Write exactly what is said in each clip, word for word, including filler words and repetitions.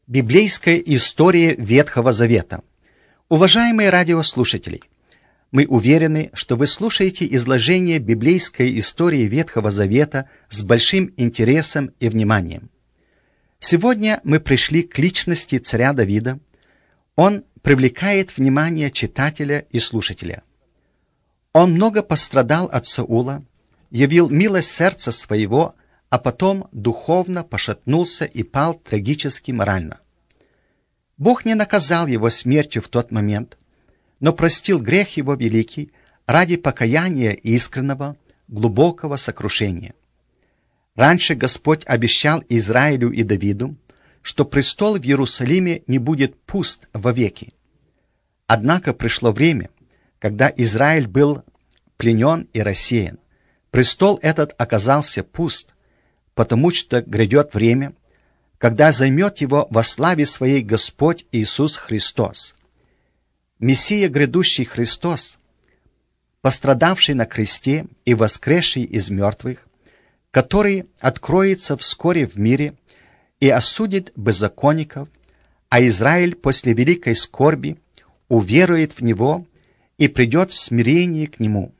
Библейская история Ветхого Завета. Уважаемые радиослушатели, мы уверены, что вы слушаете изложение библейской истории Ветхого Завета с большим интересом и вниманием. Сегодня мы пришли к личности царя Давида. Он привлекает внимание читателя и слушателя. Он много пострадал от Саула, явил милость сердца своего, а потом духовно пошатнулся и пал трагически морально. Бог не наказал его смертью в тот момент, но простил грех его великий ради покаяния искреннего, глубокого сокрушения. Раньше Господь обещал Израилю и Давиду, что престол в Иерусалиме не будет пуст вовеки. Однако пришло время, когда Израиль был пленен и рассеян. Престол этот оказался пуст, потому что грядет время, когда займет его во славе своей Господь Иисус Христос. Мессия грядущий Христос, пострадавший на кресте и воскресший из мертвых, который откроется вскоре в мире и осудит беззаконников, а Израиль после великой скорби уверует в Него и придет в смирении к Нему.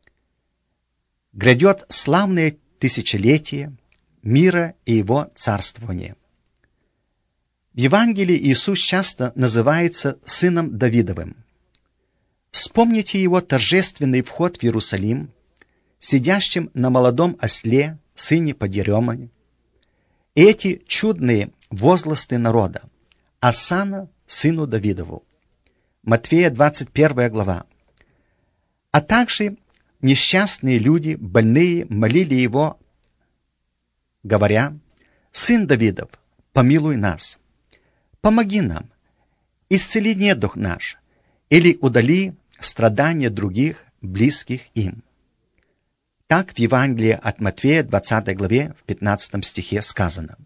Грядет славное тысячелетие мира и Его царствования. В Евангелии Иисус часто называется Сыном Давидовым. Вспомните Его торжественный вход в Иерусалим, сидящим на молодом осле, сыне подъеремани, и эти чудные возгласы народа: «Осанна сыну Давидову». Матфея двадцать первая глава. А также несчастные люди, больные, молили Его, говоря: «Сын Давидов, помилуй нас, помоги нам, исцели недуг наш, или удали страдания других, близких им». Так в Евангелии от Матфея, двадцатой главе, в пятнадцатом стихе сказано.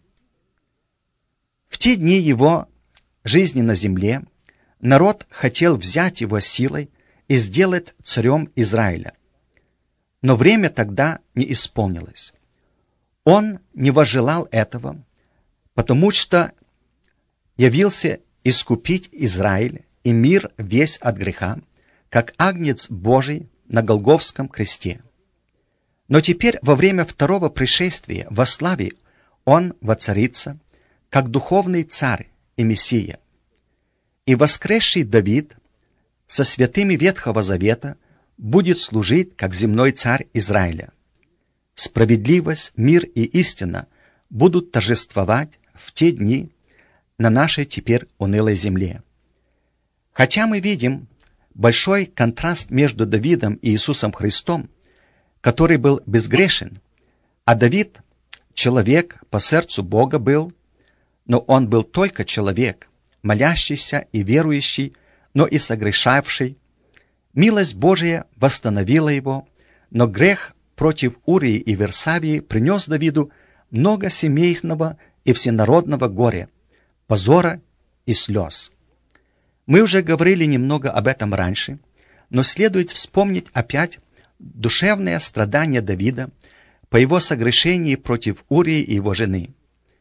В те дни Его жизни на земле народ хотел взять Его силой и сделать царем Израиля. Но время тогда не исполнилось. Он не возжелал этого, потому что явился искупить Израиль и мир весь от греха, как агнец Божий на Голгофском кресте. Но теперь, во время второго пришествия во славе, Он воцарится, как духовный царь и Мессия. И воскресший Давид со святыми Ветхого Завета будет служить, как земной царь Израиля. Справедливость, мир и истина будут торжествовать в те дни на нашей теперь унылой земле. Хотя мы видим большой контраст между Давидом и Иисусом Христом, который был безгрешен, а Давид человек по сердцу Бога был, но он был только человек, молящийся и верующий, но и согрешавший. Милость Божия восстановила его, но грех против Урии и Версавии принес Давиду много семейного и всенародного горя, позора и слез. Мы уже говорили немного об этом раньше, но следует вспомнить опять душевное страдание Давида по его согрешении против Урии и его жены.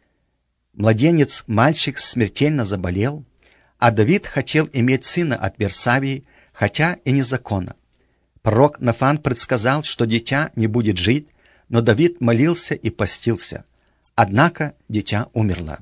Младенец-мальчик смертельно заболел, а Давид хотел иметь сына от Версавии, хотя и незаконно. Пророк Нафан предсказал, что дитя не будет жить, но Давид молился и постился. Однако дитя умерло.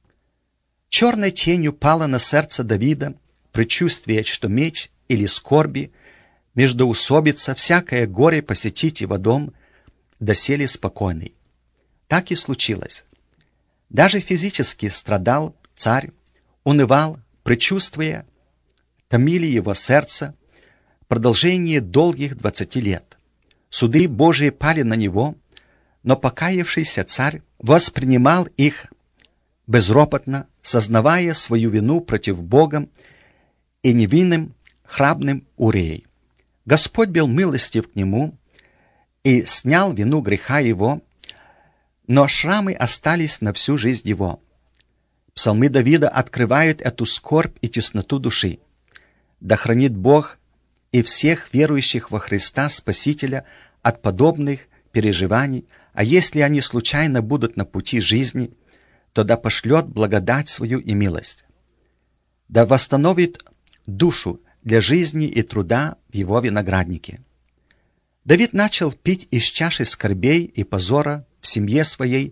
Черной тенью пало на сердце Давида предчувствие, что меч или скорби, междоусобица, всякое горе посетить его дом, доселе спокойный. Так и случилось. Даже физически страдал царь, унывал, предчувствия томили его сердце в продолжении долгих двадцати лет. Суды Божии пали на него, но покаявшийся царь воспринимал их безропотно, сознавая свою вину против Бога и невинным храбным Урией. Господь был милостив к нему и снял вину греха его, но шрамы остались на всю жизнь его. Псалмы Давида открывают эту скорбь и тесноту души. Да хранит Бог и всех верующих во Христа Спасителя от подобных переживаний, а если они случайно будут на пути жизни, то да пошлет благодать свою и милость, да восстановит душу для жизни и труда в его винограднике. Давид начал пить из чаши скорбей и позора в семье своей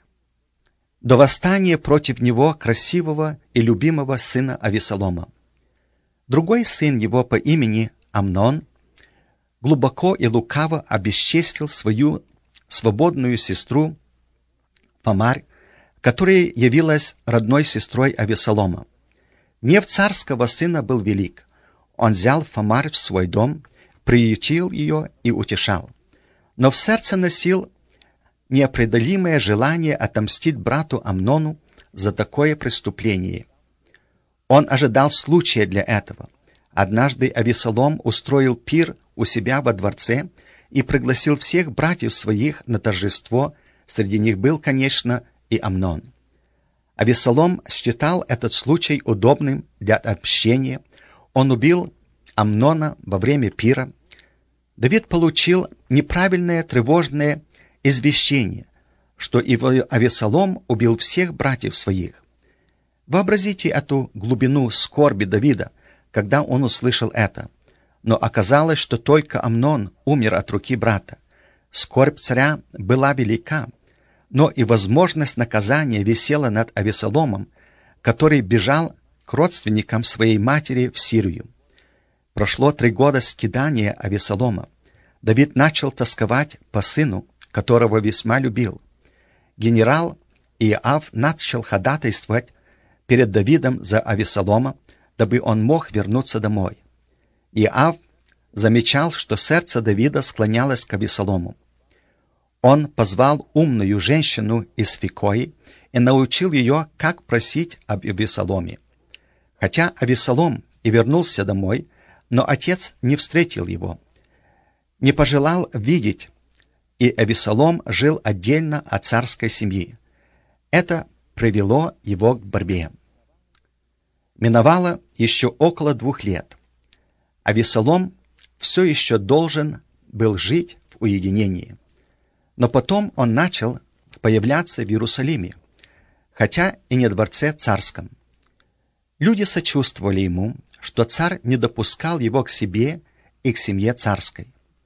до восстания против него красивого и любимого сына Авесолома. Другой сын его по имени Амнон глубоко и лукаво обесчестил свою свободную сестру Фамарь, которая явилась родной сестрой Авесолома. Гнев царского сына был велик. Он взял Фамарь в свой дом, приютил ее и утешал. Но в сердце носил неопределимое желание отомстить брату Амнону за такое преступление. Он ожидал случая для этого. Однажды Авесолом устроил пир у себя во дворце и пригласил всех братьев своих на торжество. Среди них был, конечно, и Амнон. Авесолом считал этот случай удобным для общения. Он убил Амнона во время пира. Давид получил неправильное тревожное извещение, что Авесолом убил всех братьев своих. Вообразите эту глубину скорби Давида, когда он услышал это. Но оказалось, что только Амнон умер от руки брата. Скорбь царя была велика, но и возможность наказания висела над Авесоломом, который бежал к родственникам своей матери в Сирию. Прошло три года скитания Авесолома. Давид начал тосковать по сыну, которого весьма любил. Генерал Иоав начал ходатайствовать перед Давидом за Авесолома, дабы он мог вернуться домой. Иоав замечал, что сердце Давида склонялось к Авесолому. Он позвал умную женщину из Фикои и научил ее, как просить об Авесоломе. Хотя Авесолом и вернулся домой, но отец не встретил его, не пожелал видеть, и Авесолом жил отдельно от царской семьи. Это привело его к борьбе. Миновало еще около двух лет. Авесолом все еще должен был жить в уединении. Но потом он начал появляться в Иерусалиме, хотя и не в дворце царском. Люди сочувствовали ему, что царь не допускал его к себе и к семье царской.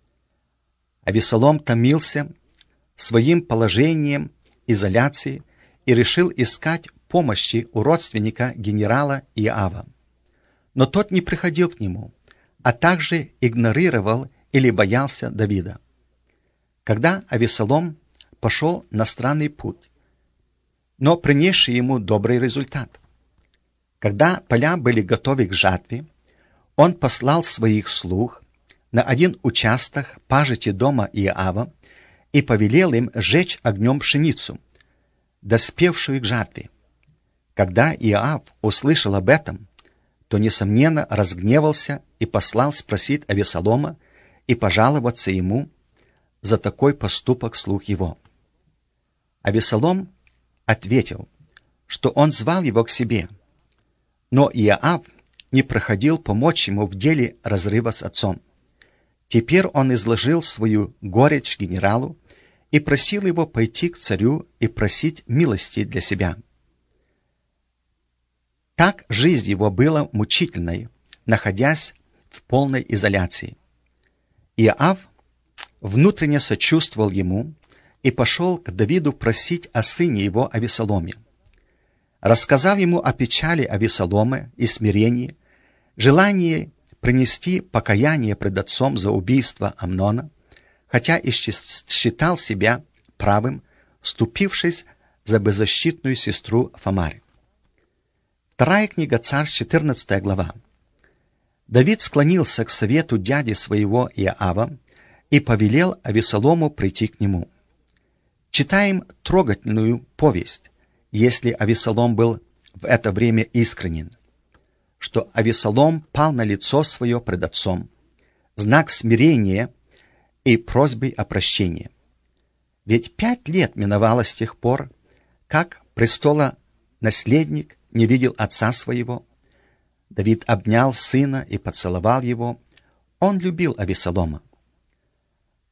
Авесолом томился своим положением изоляции и решил искать помощи у родственника генерала Иоава. Но тот не приходил к нему, а также игнорировал или боялся Давида. Когда Авесолом пошел на странный путь, но принесший ему добрый результат. Когда поля были готовы к жатве, он послал своих слуг на один участок пажити дома Иоава и повелел им сжечь огнем пшеницу, доспевшую к жатве. Когда Иоав услышал об этом, то, несомненно, разгневался и послал спросить Авесолома и пожаловаться ему за такой поступок слуг его. Авесолом ответил, что он звал его к себе, но Иоав не проходил помочь ему в деле разрыва с отцом. Теперь он изложил свою горечь генералу и просил его пойти к царю и просить милости для себя. Так жизнь его была мучительной, находясь в полной изоляции. Иоав внутренне сочувствовал ему и пошел к Давиду просить о сыне его Авесоломе. Рассказал ему о печали Авесолома и смирении, желании принести покаяние пред отцом за убийство Амнона, хотя и считал себя правым, вступившись за беззащитную сестру Фамарь. Вторая книга Царств, четырнадцатая глава. Давид склонился к совету дяди своего Иоава и повелел Авесолому прийти к нему. Читаем трогательную повесть, если Авесолом был в это время искренен, что Авесолом пал на лицо свое пред отцом, знак смирения и просьбы о прощении. Ведь пять лет миновало с тех пор, как престолонаследник не видел отца своего. Давид обнял сына и поцеловал его. Он любил Авесолома.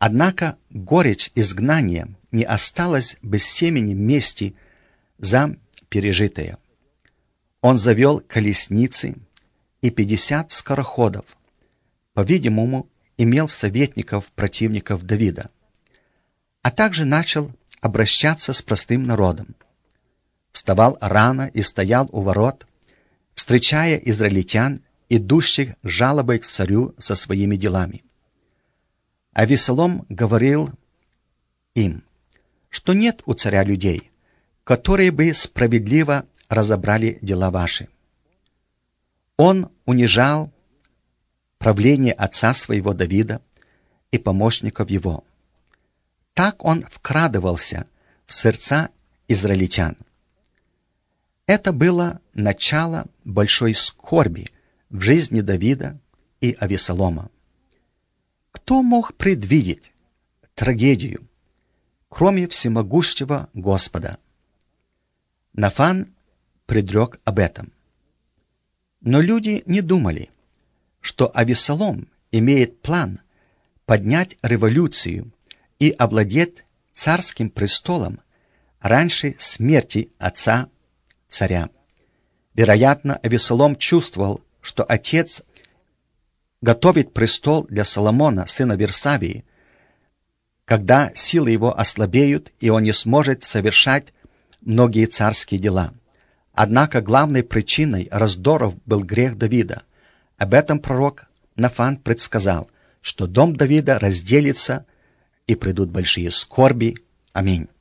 Однако горечь изгнания не осталась без семени мести за пережитое. Он завел колесницы и пятьдесят скороходов. По-видимому, имел советников противников Давида, а также начал обращаться с простым народом. Вставал рано и стоял у ворот, встречая израильтян, идущих с жалобой к царю со своими делами. Авесолом говорил им, что нет у царя людей, которые бы справедливо разобрали дела ваши. Он унижал правление отца своего Давида и помощников его. Так он вкрадывался в сердца израильтян. Это было начало большой скорби в жизни Давида и Авесолома. Кто мог предвидеть трагедию, кроме всемогущего Господа? Нафан предрек об этом. Но люди не думали, что Авесолом имеет план поднять революцию и овладеть царским престолом раньше смерти отца царя. Вероятно, Авесолом чувствовал, что отец готовит престол для Соломона, сына Версавии, когда силы его ослабеют, и он не сможет совершать многие царские дела. Однако главной причиной раздоров был грех Давида. Об этом пророк Нафан предсказал, что дом Давида разделится и придут большие скорби. Аминь.